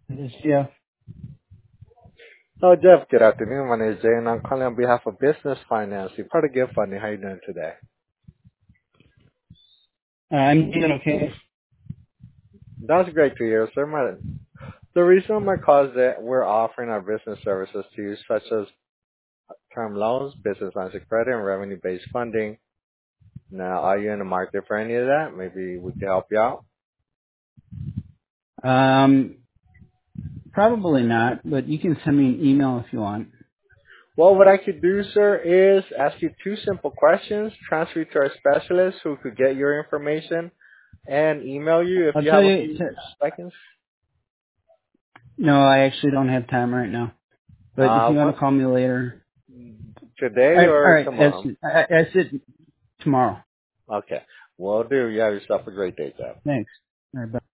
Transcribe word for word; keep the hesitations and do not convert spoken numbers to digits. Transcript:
This, yeah. Hello, Jeff. Good afternoon. My name is Jay, and I'm calling on behalf of Business Finance. You're part of Gift Funding. How are you doing today? Uh, I'm doing okay. That's great to hear, sir. My, the reason of my call is that we're offering our business services to you, such as term loans, business lines of credit, and revenue-based funding. Now, are you in the market for any of that? Maybe we can help you out. Um, probably not, but you can send me an email if you want. Well, what I could do, sir, is ask you two simple questions, transfer you to our specialist who could get your information, and email you if I'll you tell have a you. few T- seconds. no, I actually don't have time right now. But if Uh, you want what, to call me later, today all right. All or right. That's tomorrow? that's it. Tomorrow. Okay. Will do. You have yourself a great day, Jeff. Thanks. All right. Bye.